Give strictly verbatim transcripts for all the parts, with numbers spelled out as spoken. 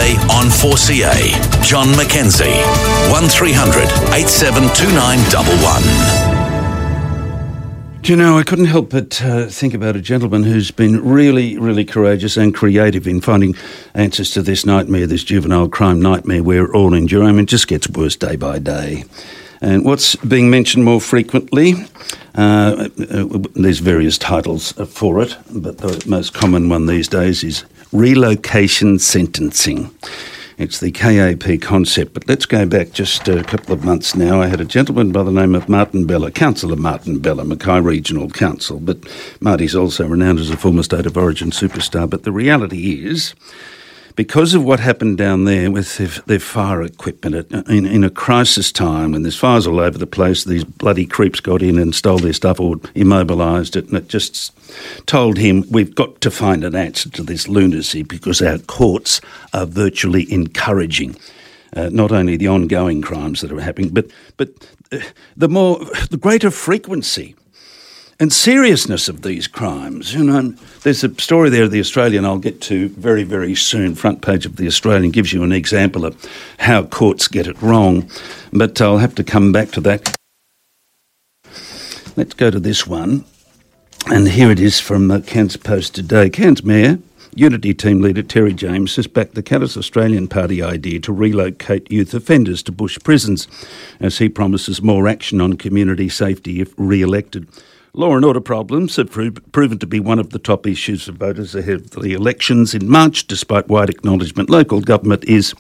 Today on four C A. John McKenzie. one three hundred eight seven two nine one one. Do you know, I couldn't help but uh, think about a gentleman who's been really, really courageous and creative in finding answers to this nightmare, this juvenile crime nightmare we're all enduring. I mean, it just gets worse day by day. And what's being mentioned more frequently, uh, uh, there's various titles for it, but the most common one these days is relocation sentencing. It's the K A P concept, but let's go back just a couple of months now. I had a gentleman by the name of Martin Bella, Councillor Martin Bella, Mackay Regional Council, but Marty's also renowned as a former State of Origin superstar. But the reality is, because of what happened down there with their, their fire equipment, in, in a crisis time when there's fires all over the place, these bloody creeps got in and stole their stuff or immobilised it, and it just told him, we've got to find an answer to this lunacy because our courts are virtually encouraging uh, not only the ongoing crimes that are happening, but but uh, the more, the greater frequency and seriousness of these crimes. You know, there's a story there of the Australian I'll get to very, very soon. Front page of the Australian gives you an example of how courts get it wrong, but I'll have to come back to that. Let's go to this one. And here it is from uh, Cairns Post today. Cairns Mayor, Unity Team Leader Terry James has backed the Caddis Australian Party idea to relocate youth offenders to bush prisons, as he promises more action on community safety if re-elected. Law and order problems have pro- proven to be one of the top issues for voters ahead of the elections in March, despite wide acknowledgement local government is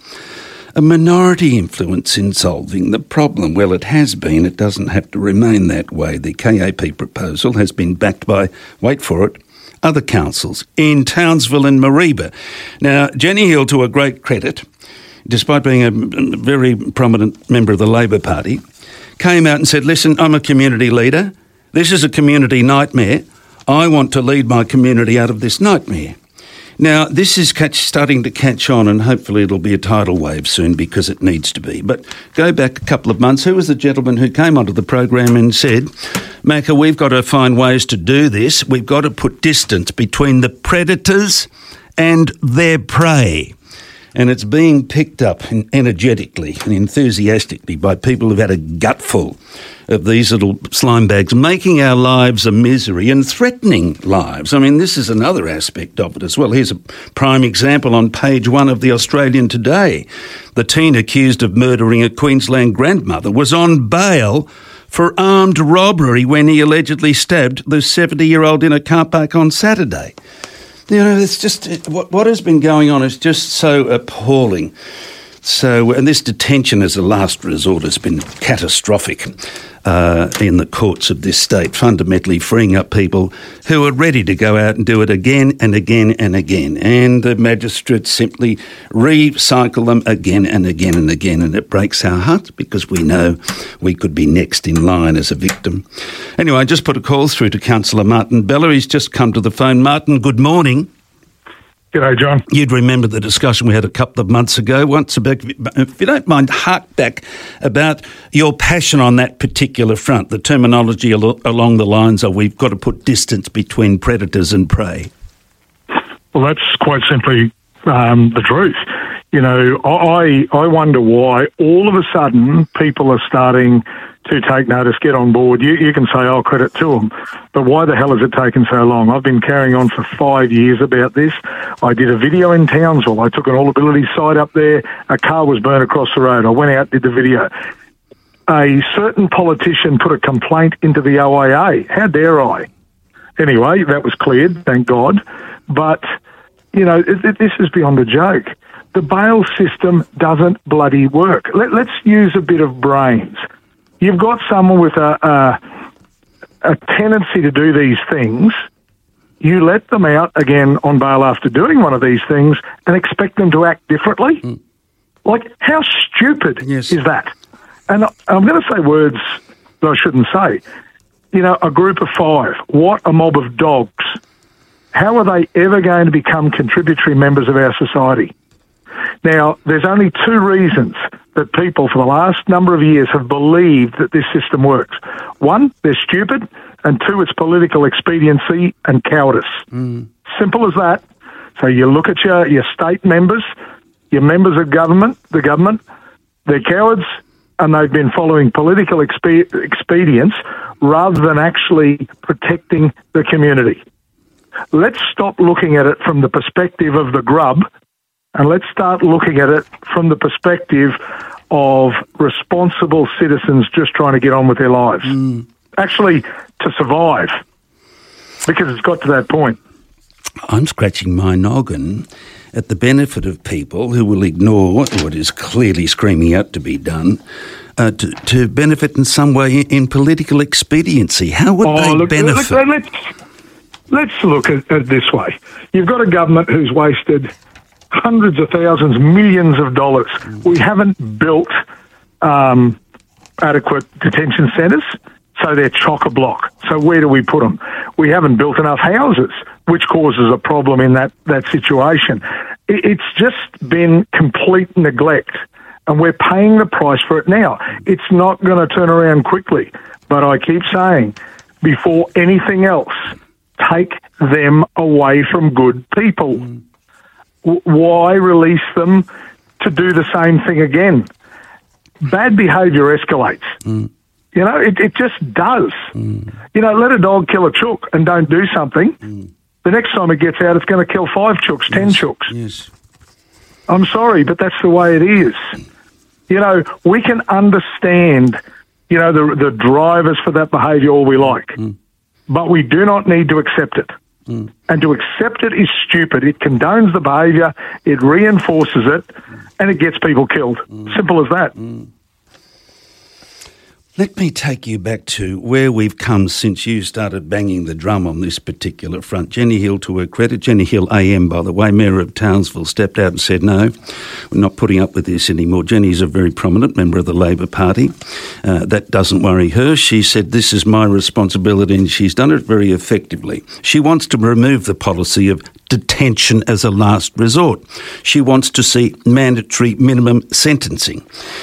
a minority influence in solving the problem. Well, it has been. It doesn't have to remain that way. The K A P proposal has been backed by, wait for it, other councils in Townsville and Mareeba. Now, Jenny Hill, to a great credit, despite being a very prominent member of the Labor Party, came out and said, listen, I'm a community leader. This is a community nightmare. I want to lead my community out of this nightmare. Now, this is catch, starting to catch on, and hopefully it'll be a tidal wave soon because it needs to be. But go back a couple of months. Who was the gentleman who came onto the program and said, Macca, we've got to find ways to do this. We've got to put distance between the predators and their prey. And it's being picked up energetically and enthusiastically by people who've had a gutful of these little slime bags, making our lives a misery and threatening lives. I mean, this is another aspect of it as well. Here's a prime example on page one of the Australian today. The teen accused of murdering a Queensland grandmother was on bail for armed robbery when he allegedly stabbed the seventy-year-old in a car park on Saturday. You know, it's just, it, what, what has been going on is just so appalling. So, and this detention as a last resort has been catastrophic uh, in the courts of this state, fundamentally freeing up people who are ready to go out and do it again and again and again. And the magistrates simply recycle them again and again and again. And it breaks our hearts because we know we could be next in line as a victim. Anyway, I just put a call through to Councillor Martin Bella. He's just come to the phone. Martin, good morning. G'day, John. You'd remember the discussion we had a couple of months ago. Once about, if you don't mind, hark back about your passion on that particular front, the terminology al- along the lines of we've got to put distance between predators and prey. Well, that's quite simply um, the truth. You know, I I wonder why all of a sudden people are starting to take notice, get on board. You, you can say, oh, credit to them. But why the hell has it taken so long? I've been carrying on for five years about this. I did a video in Townsville. I took an all-ability site up there. A car was burnt across the road. I went out, did the video. A certain politician put a complaint into the O I A. How dare I? Anyway, that was cleared, thank God. But, you know, it, it, this is beyond a joke. The bail system doesn't bloody work. Let, let's use a bit of brains. You've got someone with a, a a tendency to do these things. You let them out again on bail after doing one of these things and expect them to act differently? Mm. Like, how stupid yes. is that? And I'm going to say words that I shouldn't say. You know, a group of five. What a mob of dogs. How are they ever going to become contributory members of our society? Now, there's only two reasons that people for the last number of years have believed that this system works. One, they're stupid, and two, it's political expediency and cowardice. Mm. Simple as that. So you look at your, your state members, Your members of government, the government, they're cowards, and they've been following political expe- expedients rather than actually protecting the community. Let's stop looking at it from the perspective of the grub, and let's start looking at it from the perspective of responsible citizens just trying to get on with their lives. Mm. Actually, to survive, because it's got to that point. I'm scratching my noggin at the benefit of people who will ignore what is clearly screaming out to be done uh, to, to benefit in some way in political expediency. How would oh, they look, benefit? Look, let's, let's look at it this way. You've got a government who's wasted hundreds of thousands, millions of dollars. Mm. We haven't built um, adequate detention centres, so they're chock-a-block. So where do we put them? We haven't built enough houses, which causes a problem in that, that situation. It, it's just been complete neglect, and we're paying the price for it now. It's not going to turn around quickly, but I keep saying, before anything else, take them away from good people. Mm. W- why release them to do the same thing again? Bad behaviour escalates. Mm. You know, it, it just does. Mm. You know, let a dog kill a chook and don't do something. Mm. The next time it gets out, it's going to kill five chooks, yes. ten chooks. Yes. I'm sorry, but that's the way it is. You know, we can understand, you know, the the drivers for that behaviour all we like, mm. but we do not need to accept it. Mm. And to accept it is stupid. It condones the behaviour, it reinforces it, and it gets people killed. Mm. Simple as that. Mm. Let me take you back to where we've come since you started banging the drum on this particular front. Jenny Hill, to her credit, Jenny Hill A M, by the way, Mayor of Townsville, stepped out and said, no, we're not putting up with this anymore. Jenny's a very prominent member of the Labor Party. Uh, that doesn't worry her. She said, this is my responsibility, and she's done it very effectively. She wants to remove the policy of detention as a last resort. She wants to see mandatory minimum sentencing.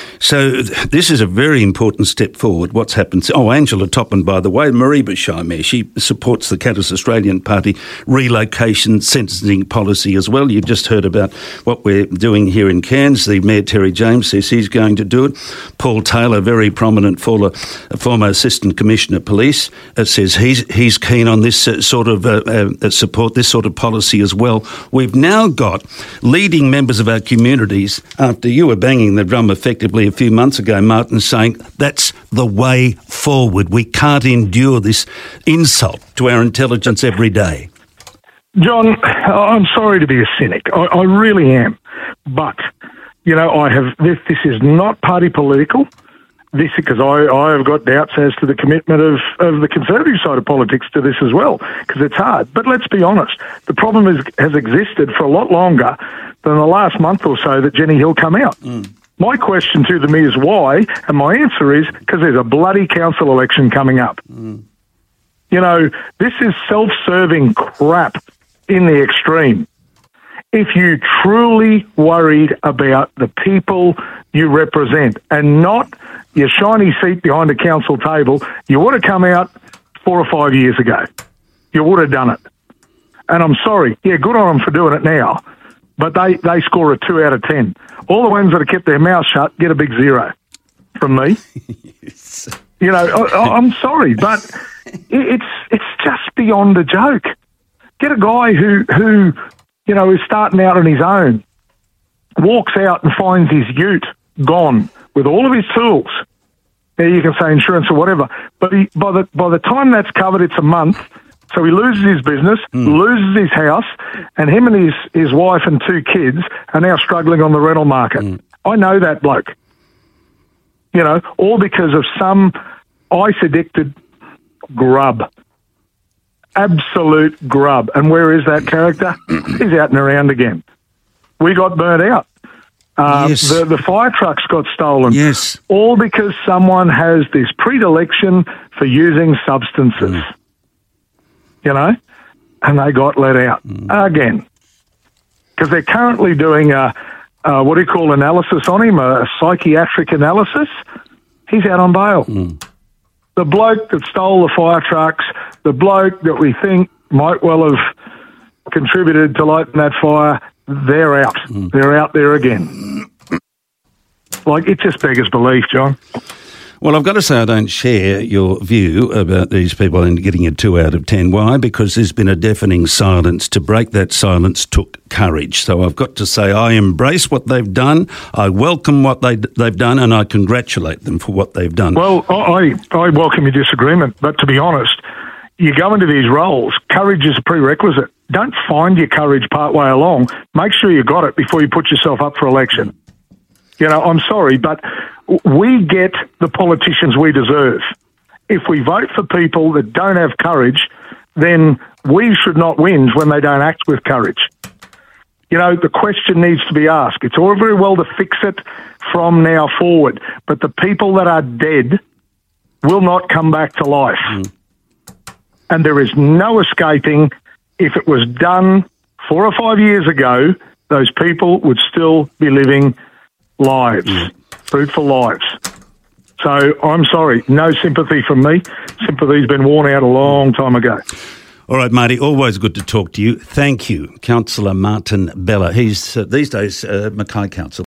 So this is a very important step forward. What's happened? Oh, Angela Toppin, by the way, Mareeba Shire, she supports the Katters Australian Party relocation sentencing policy as well. You've just heard about what we're doing here in Cairns. The Mayor Terry James says he's going to do it. Paul Taylor, very prominent former, former Assistant Commissioner of Police, uh, says he's he's keen on this uh, sort of uh, uh, support, this sort of policy as well. We've now got leading members of our communities, after you were banging the drum effectively a few months ago, Martin, saying that's the way forward. We can't endure this insult to our intelligence every day. John, I'm sorry to be a cynic. I, I really am. But, you know, I have this, this is not party political. This because I, I have got doubts as to the commitment of, of the Conservative side of politics to this as well, because it's hard. But let's be honest, the problem is, has existed for a lot longer than the last month or so that Jenny Hill come out. Mm. My question to them is why, and my answer is because there's a bloody council election coming up. Mm. You know, this is self-serving crap in the extreme. If you truly worried about the people you represent and not your shiny seat behind a council table, you would have come out four or five years ago. You would have done it. And I'm sorry, yeah, good on them for doing it now, but they, they score a two out of ten. All the ones that have kept their mouth shut get a big zero from me. Yes. You know, I, I'm sorry, but it's it's just beyond a joke. Get a guy who, who, you know, is starting out on his own, walks out and finds his ute gone with all of his tools. Yeah, you can say insurance or whatever, but he, by the by the time that's covered, it's a month. So he loses his business, mm. loses his house, and him and his, his wife and two kids are now struggling on the rental market. Mm. I know that bloke. You know, all because of some ice-addicted grub. Absolute grub. And where is that character? He's out and around again. We got burnt out. Uh, yes. the, the fire trucks got stolen. Yes. All because someone has this predilection for using substances. Mm. You know, and they got let out mm. again because they're currently doing a, a what do you call analysis on him, a psychiatric analysis. He's out on bail. Mm. The bloke that stole the fire trucks, the bloke that we think might well have contributed to lighting that fire, they're out. Mm. They're out there again. Like, it just beggars belief, John. Well, I've got to say I don't share your view about these people and getting a two out of ten. Why? Because there's been a deafening silence. To break that silence took courage. So I've got to say I embrace what they've done, I welcome what they, they've done, and I congratulate them for what they've done. Well, I, I welcome your disagreement, but to be honest, you go into these roles, courage is a prerequisite. Don't find your courage partway along. Make sure you got it before you put yourself up for election. You know, I'm sorry, but we get the politicians we deserve. If we vote for people that don't have courage, then we should not whinge when they don't act with courage. You know, the question needs to be asked. It's all very well to fix it from now forward, but the people that are dead will not come back to life. Mm. And there is no escaping. If it was done four or five years ago, those people would still be living lives, mm. fruitful lives. So I'm sorry, no sympathy from me. Sympathy's been worn out a long time ago. All right, Marty, always good to talk to you. Thank you, Councillor Martin Bella. He's uh, these days uh, Mackay Council.